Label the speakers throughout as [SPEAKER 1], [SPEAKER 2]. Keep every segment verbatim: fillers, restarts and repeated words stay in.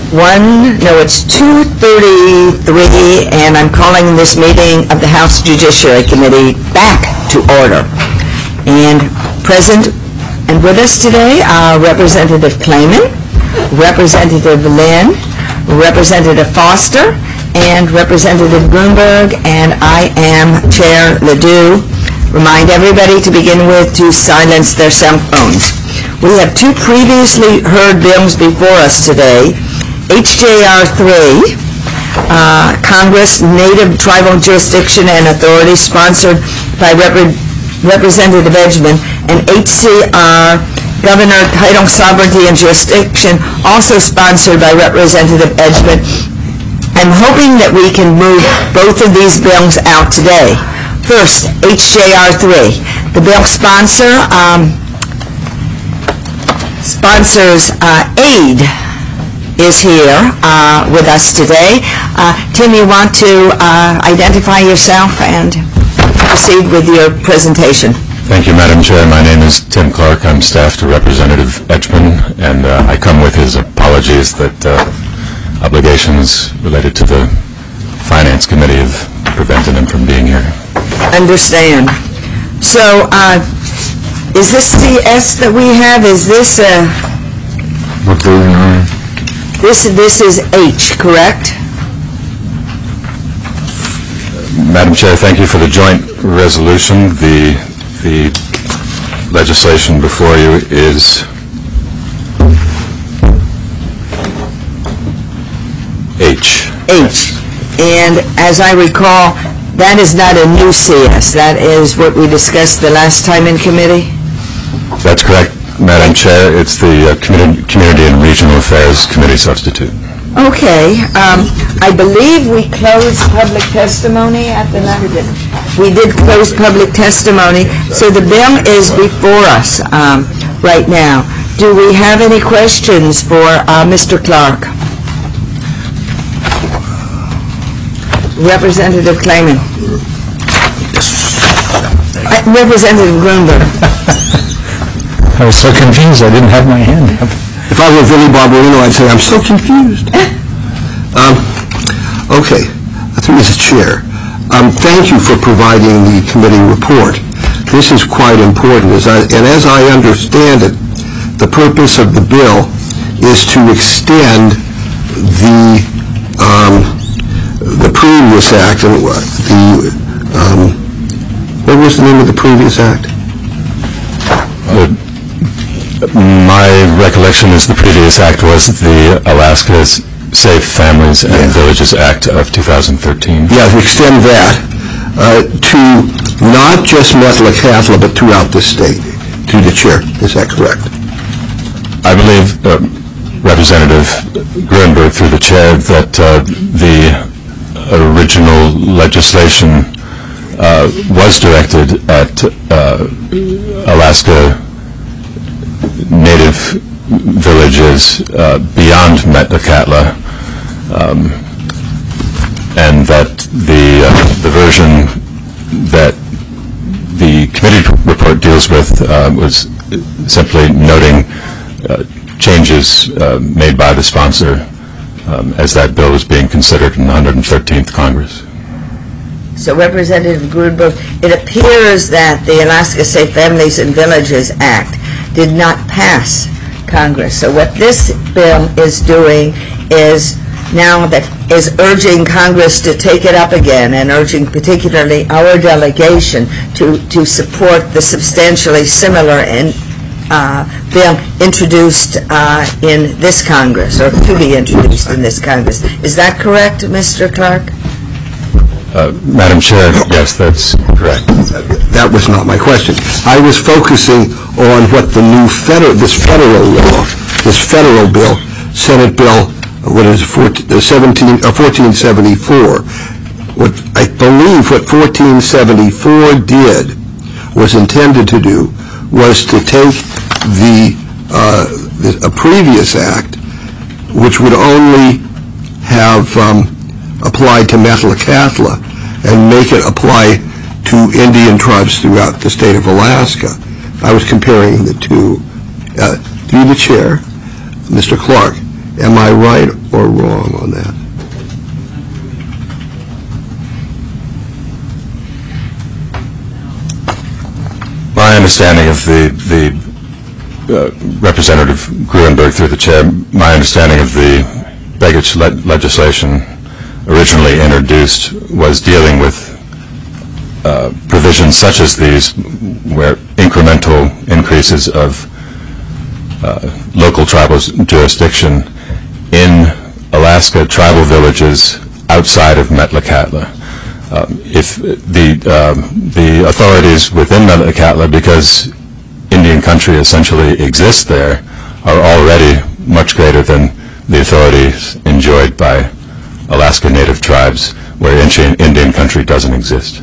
[SPEAKER 1] one, no, it's two thirty-three, and I'm calling this meeting of the House Judiciary Committee back to order. And present and with us today are Representative Clayman, Representative Lynn, Representative Foster, and Representative Grunberg, and I am Chair Ledoux. Remind everybody to begin with to silence their cell phones. We have two previously heard bills before us today. H J R three, uh, Congress Native Tribal Jurisdiction and Authority, sponsored by Rep Representative Edgman, and H C R, Governor Title Sovereignty and Jurisdiction, also sponsored by Representative Edgman. I'm hoping that we can move both of these bills out today. First, H J R three. The bill sponsor um, sponsors uh, aid is here uh, with us today. Uh, Tim, you want to uh, identify yourself and proceed with your presentation?
[SPEAKER 2] Thank you, Madam Chair. My name is Tim Clark. I'm staff to Representative Edgman, and uh, I come with his apologies that uh, obligations related to the Finance Committee have prevented him from being here.
[SPEAKER 1] Understand. So, uh, is this C S that we have? Is this a...
[SPEAKER 2] What version are you?
[SPEAKER 1] This, this is H, correct?
[SPEAKER 2] Madam Chair, thank you for the joint resolution. The, the legislation before you is H.
[SPEAKER 1] H. And as I recall, that is not a new C S. That is what we discussed the last time in committee?
[SPEAKER 2] That's correct, Madam Chair. It's the uh, Community, Community and Regional Affairs Committee substitute.
[SPEAKER 1] Okay. Um, I believe we closed public testimony at the last. We did close public testimony. So the bill is before us um, right now. Do we have any questions for uh, Mister Clark? Representative Clayman. Uh, Representative Grunberg.
[SPEAKER 3] I was so confused I didn't have my hand up.
[SPEAKER 4] If I were Billy Barbarino, I'd say, I'm so confused. um, okay, through the chair. Um, thank you for providing the committee report. This is quite important, as I, and as I understand it, the purpose of the bill is to extend the um, the previous act, and the um, what was the name of the previous act?
[SPEAKER 2] Uh, My recollection is the previous act was the Alaska Safe Families and
[SPEAKER 4] yeah.
[SPEAKER 2] Villages Act of two thousand thirteen.
[SPEAKER 4] Yeah, to extend that uh, to not just Metlakatla, but throughout the state. To the chair, is that correct?
[SPEAKER 2] I believe, uh, Representative Grunberg, through the chair, that uh, the original legislation uh, was directed at uh, Alaska Native villages uh, beyond Metlakatla, um, and that the uh, the version that the committee report deals with uh, was simply noting uh, changes uh, made by the sponsor um, as that bill was being considered in the one hundred thirteenth Congress.
[SPEAKER 1] So, Representative Grunberg, it appears that the Alaska Safe Families and Villages Act did not pass Congress. So what this bill is doing is now that is urging Congress to take it up again, and urging particularly our delegation to, to support the substantially similar in, uh, bill introduced uh, in this Congress, or to be introduced in this Congress. Is that correct, Mister Clark?
[SPEAKER 2] Uh, Madam Chair, yes, that's correct.
[SPEAKER 4] That was not my question. I was focusing on what the new federal, this federal law, this federal bill, Senate Bill, what is it, fourteen seventy-four. What I believe what fourteen seventy-four did, was intended to do, was to take the, uh, the a previous act, which would only have um, applied to Metlakatla, and make it apply to Indian tribes throughout the state of Alaska. I was comparing the two. Uh, through the chair, Mister Clark, Am I right or wrong on that?
[SPEAKER 2] My understanding of the, the uh, Representative Gruenberg through the chair, my understanding of the Begich le legislation originally introduced was dealing with uh, provisions such as these, where incremental increases of uh, local tribal jurisdiction in Alaska tribal villages outside of Metlakatla. Um, if the um, the authorities within Metlakatla, because Indian country essentially exists there, are already much greater than the authorities enjoyed by Alaska Native tribes, where Indian country doesn't exist.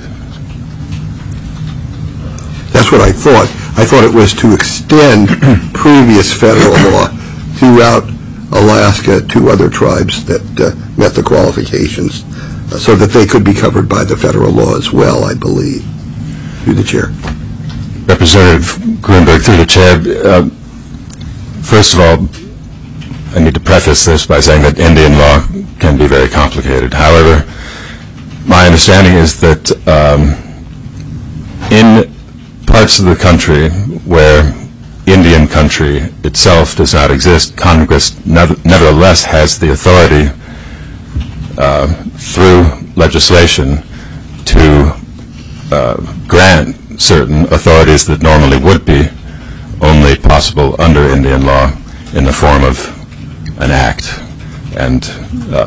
[SPEAKER 4] That's what I thought. I thought it was to extend previous federal law throughout Alaska to other tribes that uh, met the qualifications, uh, so that they could be covered by the federal law as well, I believe. Through the chair.
[SPEAKER 2] Representative Gruenberg, through the chair, uh, first of all, I need to preface this by saying that Indian law can be very complicated. However, my understanding is that um, in parts of the country where Indian country itself does not exist, Congress nev nevertheless has the authority uh, through legislation to uh, grant certain authorities that normally would be only possible under Indian law in the form of an act. And uh,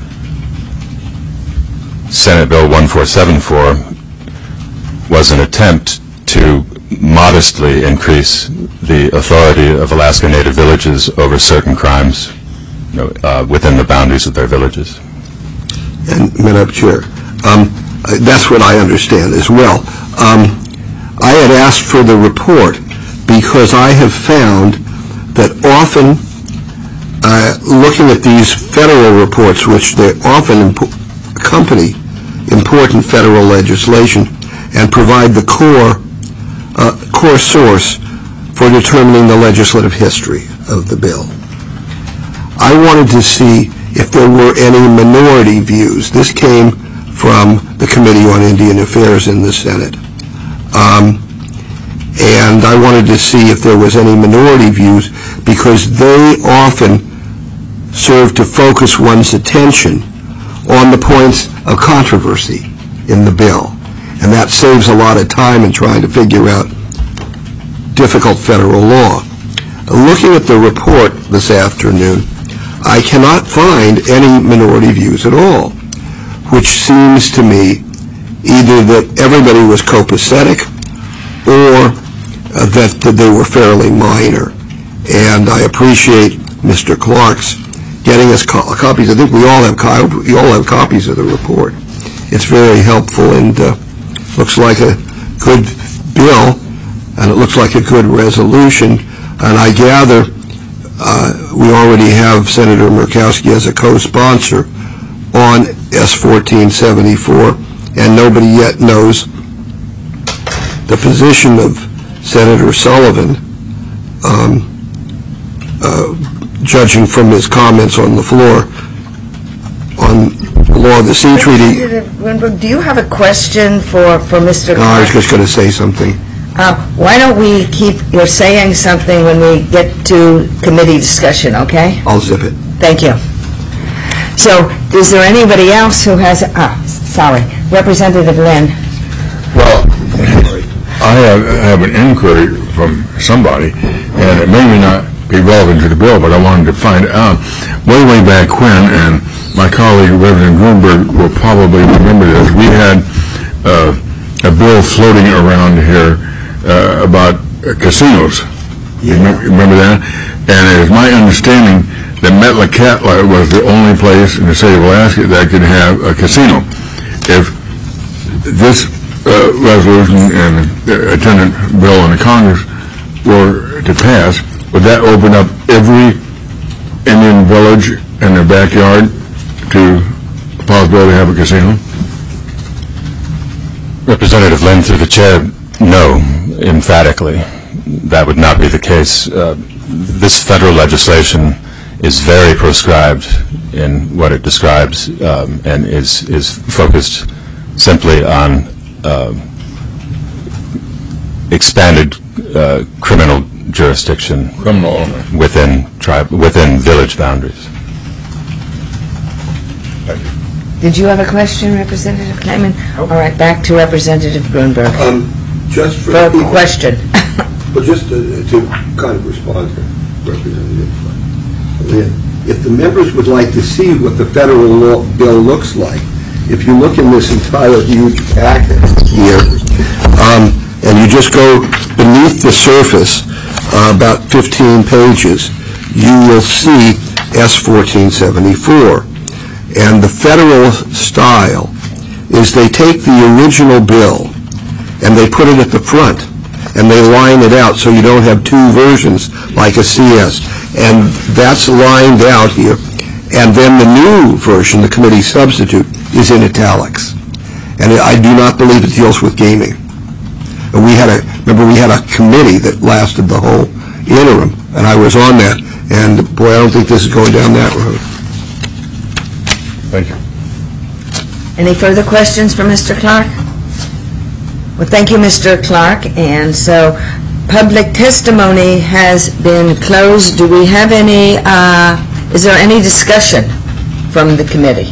[SPEAKER 2] Senate Bill one four seven four was an attempt to modestly increase the authority of Alaska Native villages over certain crimes, you know, uh, within the boundaries of their villages.
[SPEAKER 4] And, Madam Chair, um, that's what I understand as well. Um, I had asked for the report because I have found that often, uh, looking at these federal reports, which they often impo accompany important federal legislation and provide the core, uh, core source for determining the legislative history of the bill. I wanted to see if there were any minority views. This came from the Committee on Indian Affairs in the Senate. Um, and I wanted to see if there was any minority views, because they often serve to focus one's attention on the points of controversy in the bill. And that saves a lot of time in trying to figure out difficult federal law. Looking at the report this afternoon, I cannot find any minority views at all, which seems to me either that everybody was copacetic or uh, that, that they were fairly minor. And I appreciate Mister Clark's getting us co copies. I think we all have co we all have copies of the report. It's very helpful and uh, looks like a good bill, and it looks like a good resolution. And I gather uh, we already have Senator Murkowski as a co-sponsor on S fourteen seventy-four, and nobody yet knows the position of Senator Sullivan, um, uh, judging from his comments on the floor on the law of the Sea Treaty.
[SPEAKER 1] Representative Gruenberg, do you have a question for, for Mister
[SPEAKER 4] No, I was
[SPEAKER 1] Clark?
[SPEAKER 4] just going to say something.
[SPEAKER 1] Uh, why don't we keep your saying something when we get to committee discussion, okay?
[SPEAKER 4] I'll zip it.
[SPEAKER 1] Thank you. So, is there anybody else who has, ah, sorry, Representative Lynn.
[SPEAKER 3] Well, I have, have an inquiry from somebody, and it may not be relevant to the bill, but I wanted to find out. Way, way back when, and my colleague, Reverend Gruenberg, will probably remember this, we had uh, a bill floating around here uh, about uh, casinos. You remember, remember that? And it is my understanding that Metlakatla was the only place in the state of Alaska that could have a casino. If this uh, resolution and the attendant bill in the Congress were to pass, would that open up every Indian village in their backyard to the possibility to have a casino?
[SPEAKER 2] Representative Lynn, through the chair, no, emphatically. That would not be the case. Uh, this federal legislation is very proscribed in what it describes, um, and is is focused simply on uh, expanded uh, criminal jurisdiction
[SPEAKER 3] Criminal only.
[SPEAKER 2] within tribe within village boundaries.
[SPEAKER 1] Did you have a question, Representative Kleiman? All right, back to Representative Grunberg.
[SPEAKER 4] Um, Just for
[SPEAKER 1] For a
[SPEAKER 4] people,
[SPEAKER 1] question.
[SPEAKER 4] well, just to, to kind of respond to Representative Lynn, if the members would like to see what the federal law bill looks like, if you look in this entire huge packet here, um, and you just go beneath the surface, uh, about fifteen pages, you will see S fourteen seventy-four. And the federal style is they take the original bill and they put it at the front and they line it out so you don't have two versions like a C S. And that's lined out here. And then the new version, the committee substitute, is in italics. And I do not believe it deals with gaming. And we had a, remember we had a committee that lasted the whole interim, and I was on that. And boy, I don't think this is going down that road.
[SPEAKER 3] Thank you.
[SPEAKER 1] Any further questions for Mister Clark? Well, thank you, Mister Clark. And so, public testimony has been closed. Do we have any, uh, is there any discussion from the committee?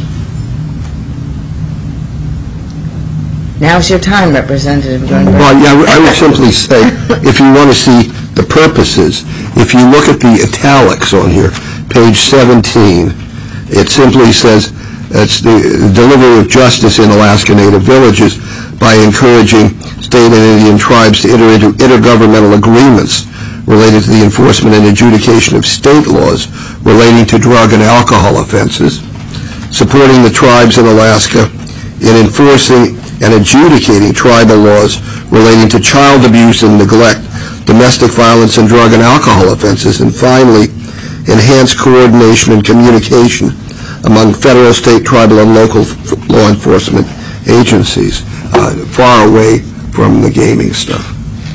[SPEAKER 1] Now's your time, Representative Grunberg.
[SPEAKER 4] Well, yeah, I would simply say, if you want to see the purposes, if you look at the italics on here, page seventeen, it simply says, it's the delivery of justice in Alaska Native villages by encouraging state and Indian tribes to enter into intergovernmental agreements related to the enforcement and adjudication of state laws relating to drug and alcohol offenses, supporting the tribes in Alaska in enforcing and adjudicating tribal laws relating to child abuse and neglect, domestic violence and drug and alcohol offenses, and finally, enhanced coordination and communication among federal, state, tribal, and local f- law enforcement agencies, uh, far away from the gaming stuff.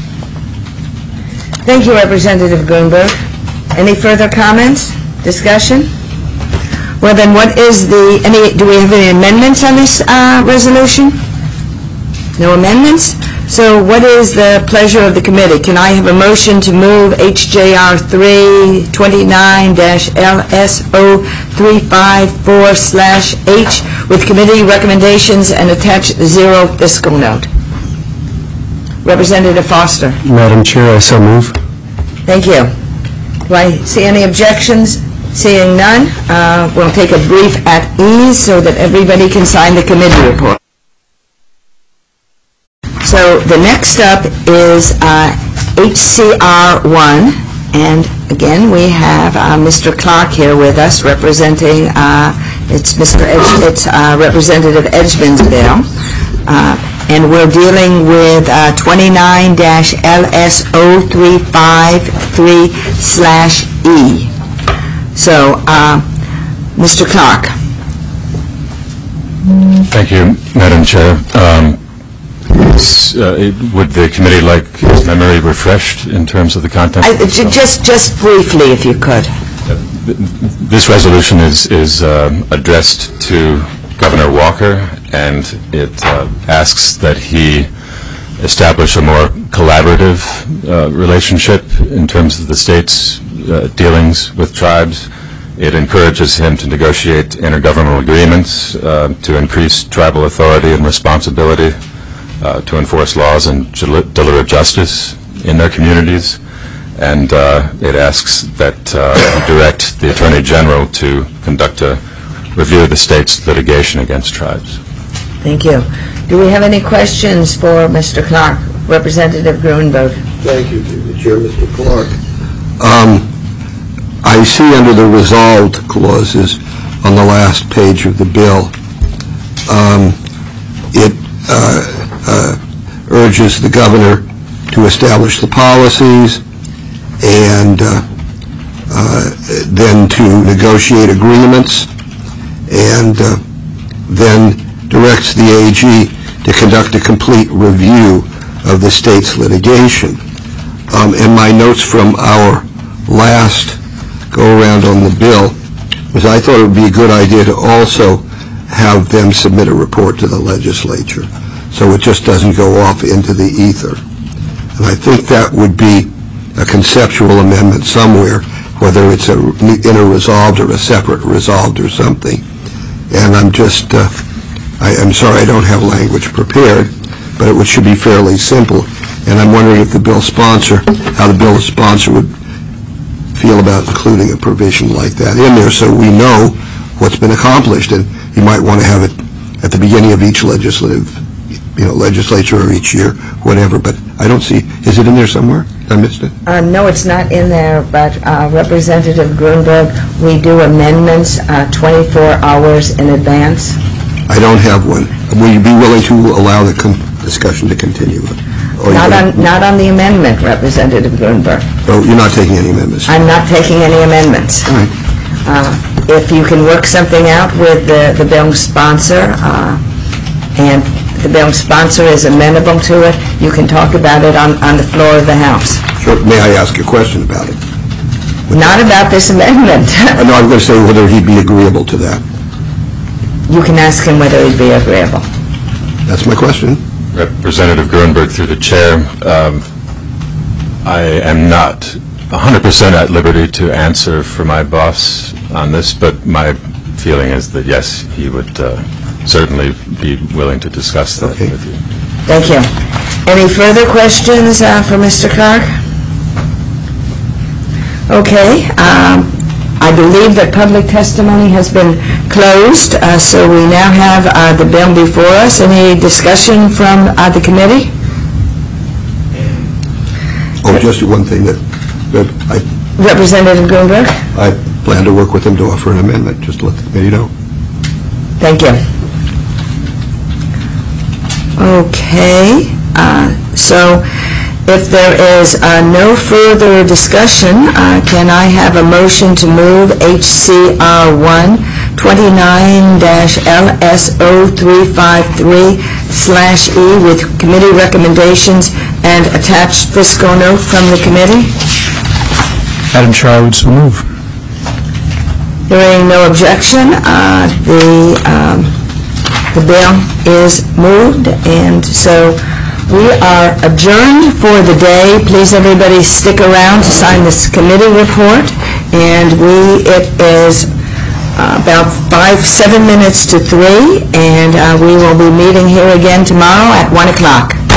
[SPEAKER 1] Thank you, Representative Grunberg. Any further comments, discussion? Well, then, what is the, any, do we have any amendments on this uh, resolution? No amendments? So what is the pleasure of the committee? Can I have a motion to move H J R three twenty-nine L S O three fifty-four slash H with committee recommendations and attach zero fiscal note? Representative Foster.
[SPEAKER 5] Madam Chair, I so move.
[SPEAKER 1] Thank you. Do I see any objections? Seeing none, uh, we'll take a brief at ease so that everybody can sign the committee report. So the next up is uh, H C R one, and again we have uh, Mister Clark here with us representing, uh, it's Mister Edge, it's uh, Representative Edgman's bill, uh, and we're dealing with uh, twenty-nine L S O three fifty-three slash E. So, uh, Mister Clark.
[SPEAKER 2] Thank you, Madam Chair. Um, Uh, it, would the committee like his memory refreshed in terms of the content?
[SPEAKER 1] I, j- just, just briefly, if you could.
[SPEAKER 2] This resolution is is um, addressed to Governor Walker, and it uh, asks that he establish a more collaborative uh, relationship in terms of the state's uh, dealings with tribes. It encourages him to negotiate intergovernmental agreements uh, to increase tribal authority and responsibility, Uh, to enforce laws and gel- deliver justice in their communities, and uh, it asks that uh, direct the Attorney General to conduct a review of the state's litigation against tribes.
[SPEAKER 1] Thank you. Do we have any questions for Mister Clark? Representative Grunberg.
[SPEAKER 4] Thank you, Chair, Mister Clark. Um, I see under the resolved clauses on the last page of the bill, um, it uh, Uh, urges the governor to establish the policies and uh, uh, then to negotiate agreements, and uh, then directs the A G to conduct a complete review of the state's litigation. Um, in my notes from our last go around on the bill was I thought it would be a good idea to also have them submit a report to the legislature, so it just doesn't go off into the ether. And I think that would be a conceptual amendment somewhere, whether it's a inter-resolved or a separate resolved or something. And I'm just, uh, I, I'm sorry I don't have language prepared, but it would, should be fairly simple. And I'm wondering if the bill sponsor, how the bill sponsor would feel about including a provision like that in there, so we know what's been accomplished. And you might want to have it at the beginning of each legislative, you know, legislature or each year, whatever. But I don't see. Is it in there somewhere? I missed it.
[SPEAKER 1] Uh, no, it's not in there, but uh, Representative Grunberg, we do amendments uh, twenty-four hours in advance.
[SPEAKER 4] I don't have one. Will you be willing to allow the con- discussion to continue? Or
[SPEAKER 1] Not
[SPEAKER 4] gonna-
[SPEAKER 1] on, not on the amendment, Representative Grunberg.
[SPEAKER 4] Oh, you're not taking any amendments?
[SPEAKER 1] I'm not taking any amendments.
[SPEAKER 4] All right.
[SPEAKER 1] Uh, If you can work something out with the, the bill sponsor, uh, and the bill sponsor is amenable to it, you can talk about it on, on the floor of the House.
[SPEAKER 4] Sure. May I ask a question about it?
[SPEAKER 1] Not about this amendment.
[SPEAKER 4] I know I'm going to say whether he'd be agreeable to that.
[SPEAKER 1] You can ask him whether he'd be agreeable.
[SPEAKER 4] That's my question.
[SPEAKER 2] Representative Grunberg, through the chair, um, I am not one hundred percent at liberty to answer for my boss on this, but my feeling is that, yes, he would uh, certainly be willing to discuss that
[SPEAKER 4] Okay.
[SPEAKER 2] with you.
[SPEAKER 1] Thank you. Any further questions uh, for Mister Clark? Okay. Um, I believe that public testimony has been closed, uh, so we now have uh, the bill before us. Any discussion from uh, the committee?
[SPEAKER 4] Oh, just one thing that, that I,
[SPEAKER 1] Representative Grunberg?
[SPEAKER 4] I plan to work with him to offer an amendment, just to let the committee know.
[SPEAKER 1] Thank you. Okay, uh, so if there is uh, no further discussion, uh, can I have a motion to move H C R one twenty-nine L S O three five three slash E with committee recommendations and attached fiscal note from the committee?
[SPEAKER 5] Madam Chair, I would so move.
[SPEAKER 1] Hearing no objection, uh, the um, the bill is moved, and so we are adjourned for the day. Please, everybody, stick around to sign this committee report, and we it is uh, about five, seven minutes to three, and uh, we will be meeting here again tomorrow at one o'clock.